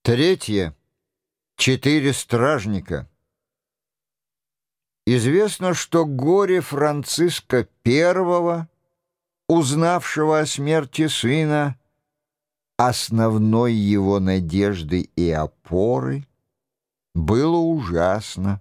Третье. 4 стражника. Известно, что горе Франциска I, узнавшего о смерти сына, основной его надежды и опоры, было ужасно.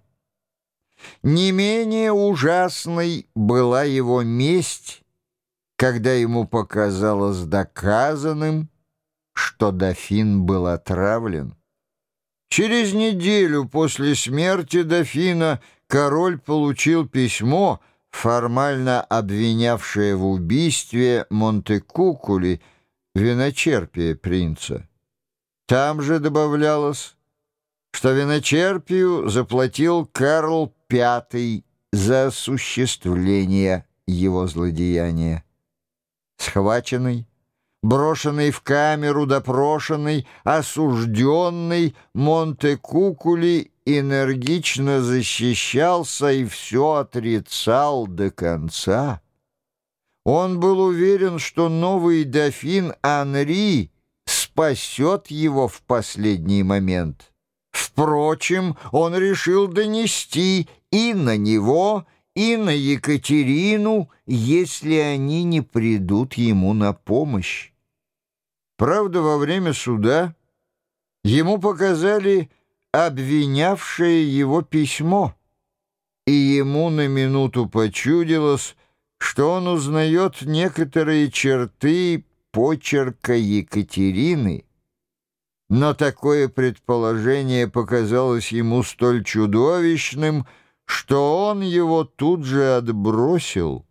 Не менее ужасной была его месть, когда ему показалось доказанным, что дофин был отравлен. Через неделю после смерти дофина король получил письмо, формально обвинявшее в убийстве Монтекукули, виночерпия принца. Там же добавлялось, что виночерпию заплатил Карл V за осуществление его злодеяния. Схваченный, брошенный в камеру допрошенный, осужденный, Монтекукули энергично защищался и все отрицал до конца. Он был уверен, что новый дофин Анри спасет его в последний момент. Впрочем, он решил донести и на него, и на Екатерину, если они не придут ему на помощь. Правда, во время суда ему показали обвинявшее его письмо, и ему на минуту почудилось, что он узнает некоторые черты почерка Екатерины. Но такое предположение показалось ему столь чудовищным, что он его тут же отбросил.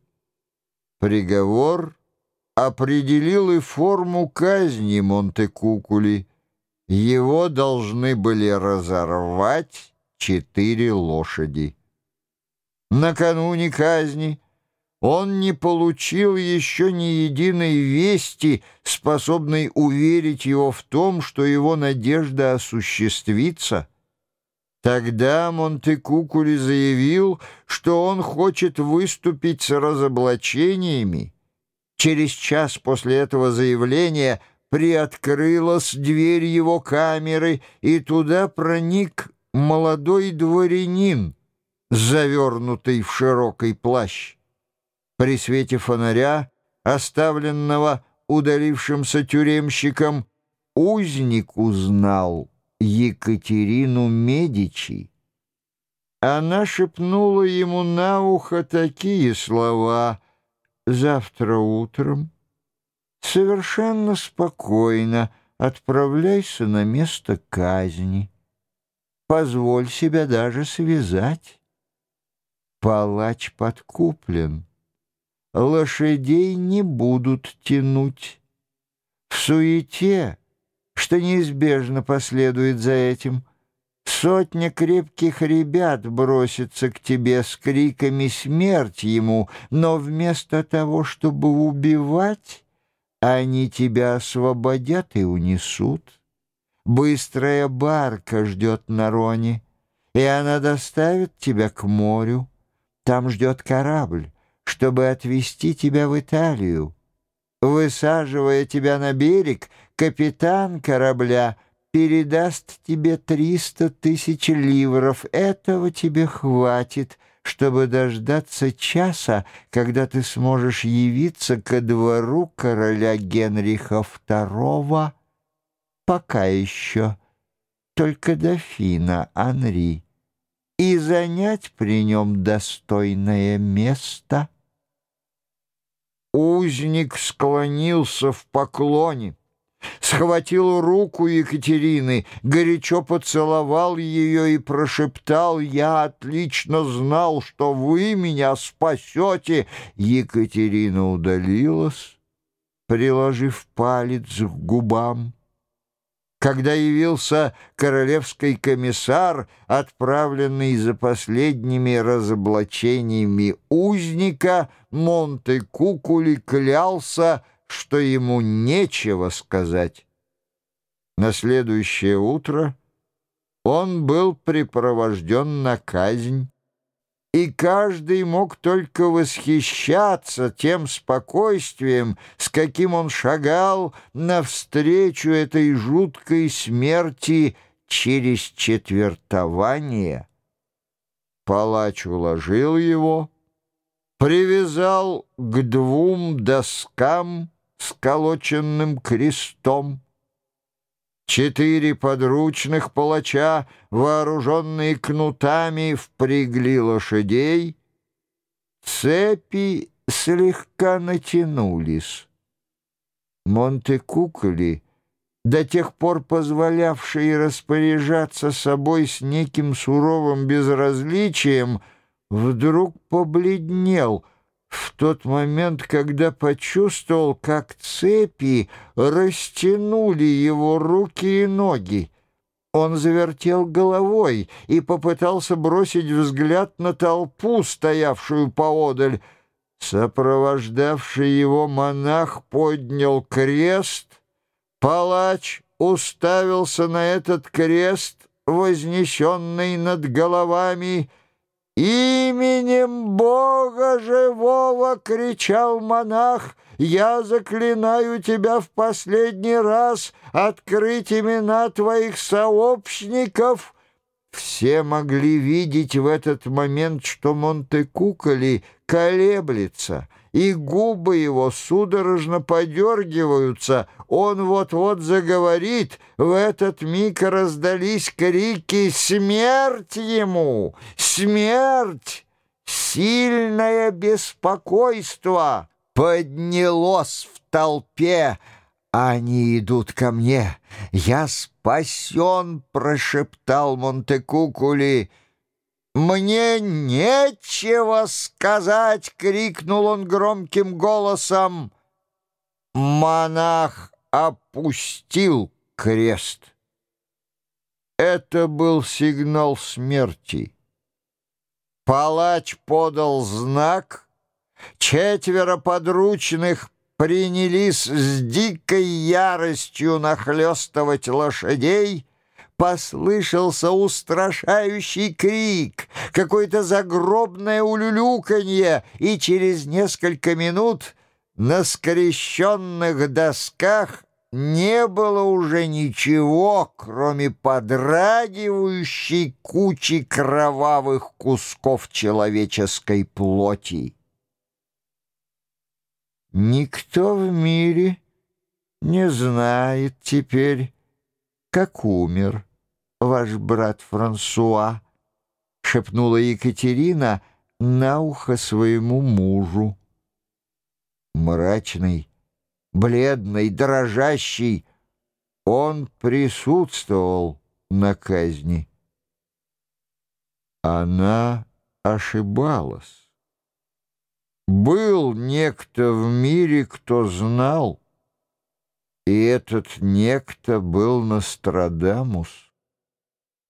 Приговор определил и форму казни Монтекукули. Его должны были разорвать 4 лошади. Накануне казни он не получил еще ни единой вести, способной уверить его в том, что его надежда осуществится. Тогда Монтекукули заявил, что он хочет выступить с разоблачениями. Через час после этого заявления приоткрылась дверь его камеры, и туда проник молодой дворянин, завернутый в широкий плащ. При свете фонаря, оставленного удалившимся тюремщиком, узник узнал Екатерину Медичи. Она шепнула ему на ухо такие слова: «Завтра утром совершенно спокойно отправляйся на место казни. Позволь себя даже связать. Палач подкуплен. Лошадей не будут тянуть. В суете, что неизбежно последует за этим, 100 крепких ребят бросятся к тебе с криками «Смерть ему!», но вместо того, чтобы убивать, они тебя освободят и унесут. Быстрая барка ждет на Роне, и она доставит тебя к морю. Там ждет корабль, чтобы отвезти тебя в Италию. Высаживая тебя на берег, капитан корабля передаст тебе 300 000 ливров. Этого тебе хватит, чтобы дождаться часа, когда ты сможешь явиться ко двору короля Генриха II, пока еще только дофина Анри, и занять при нем достойное место». Узник склонился в поклоне, схватил руку Екатерины, горячо поцеловал ее и прошептал: «Я отлично знал, что вы меня спасете». Екатерина удалилась, приложив палец к губам. Когда явился королевский комиссар, отправленный за последними разоблачениями узника, Монтекукули клялся, что ему нечего сказать. На следующее утро он был припровожден на казнь. и каждый мог только восхищаться тем спокойствием, с каким он шагал навстречу этой жуткой смерти через четвертование. Палач уложил его, привязал к 2 доскам, сколоченным крестом. 4 подручных палача, вооруженные кнутами, впрягли лошадей. Цепи слегка натянулись. Монте-Куколи, до тех пор позволявший распоряжаться собой с неким суровым безразличием, вдруг побледнел в тот момент, когда почувствовал, как цепи растянули его руки и ноги. Он завертел головой и попытался бросить взгляд на толпу, стоявшую поодаль. Сопровождавший его монах поднял крест. Палач уставился на этот крест, вознесенный над головами. «Именем Бога живого!» — кричал монах. «Я заклинаю тебя в последний раз открыть имена твоих сообщников!» Все могли видеть в этот момент, что Монте-Куколи колеблется, и губы его судорожно подергиваются. Он вот-вот заговорит. В этот миг раздались крики «Смерть ему! Смерть!» Сильное беспокойство поднялось в толпе. «Они идут ко мне! Я спасен!» — прошептал Монте-Куколи. «Мне нечего сказать!» — крикнул он громким голосом. Монах опустил крест. Это был сигнал смерти. Палач подал знак. 4 подручных принялись с дикой яростью нахлёстывать лошадей. Послышался устрашающий крик, какое-то загробное улюлюканье, и через несколько минут на скрещенных досках не было уже ничего, кроме подрагивающей кучи кровавых кусков человеческой плоти. Никто в мире не знает теперь, как умер ваш брат Франсуа, — шепнула Екатерина на ухо своему мужу. Мрачный, бледный, дрожащий, он присутствовал на казни. Она ошибалась. Был некто в мире, кто знал, и этот некто был Нострадамус.